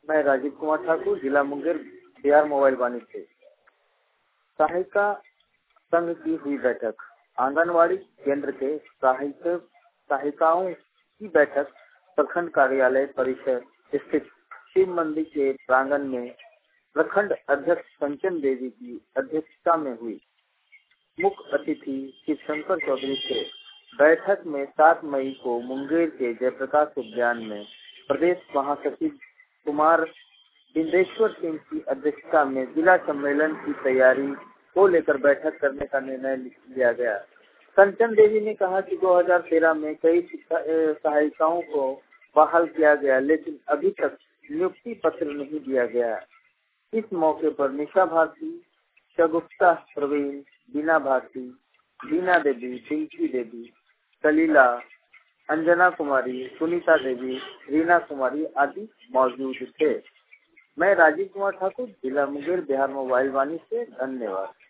मैं राजीव कुमार ठाकुर, जिला मुंगेर, बिहार मोबाइल वाणी से। सहायिका संघ की हुई बैठक। आंगनवाड़ी केंद्र के सहायिकाओं की बैठक प्रखंड कार्यालय परिसर स्थित शिव मंदिर के प्रांगण में प्रखंड अध्यक्ष कंचन देवी की अध्यक्षता में हुई। मुख्य अतिथि शिवशंकर चौधरी थे। बैठक में 7 मई को मुंगेर के जयप्रकाश उद्यान में प्रदेश महासचिव कुमार बिंदेश्वर सिंह की अध्यक्षता में जिला सम्मेलन की तैयारी को लेकर बैठक करने का निर्णय लिया गया। कंचन देवी ने कहा कि 2013 में कई सहायिकाओं को बहाल किया गया, लेकिन अभी तक नियुक्ति पत्र नहीं दिया गया। इस मौके पर निशा भारती, शगुफ्ता प्रवीण, बीना भारती, बीना देवी, पिंकी देवी, सलीला, अंजना कुमारी, सुनीता देवी, रीना कुमारी आदि मौजूद थे। मैं राजीव कुमार ठाकुर, जिला मुंगेर, बिहार मोबाइल वाणी से। धन्यवाद।